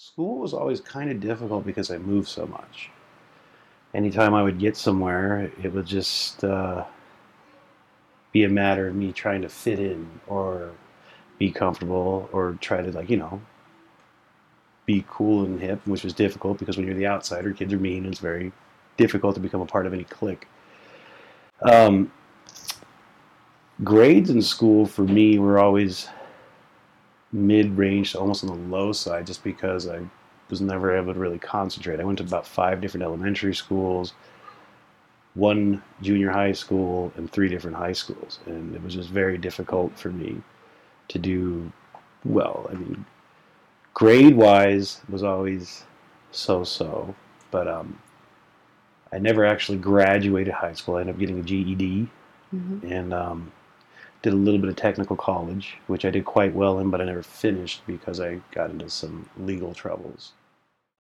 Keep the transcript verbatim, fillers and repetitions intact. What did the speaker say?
School was always kind of difficult because I moved so much. Anytime I would get somewhere, it would just uh, be a matter of me trying to fit in or be comfortable or try to, like, you know, be cool and hip, which was difficult because when you're the outsider, kids are mean and it's very difficult to become a part of any clique. Um, Grades in school for me were always mid-range, almost on the low side, just because I was never able to really concentrate. I went to about five different elementary schools, one junior high school, and three different high schools, and it was just very difficult for me to do well. I mean, grade-wise was always so-so, but um, I never actually graduated high school. I ended up getting a G E D Hmm. and um, did a little bit of technical college, which I did quite well in, but I never finished because I got into some legal troubles.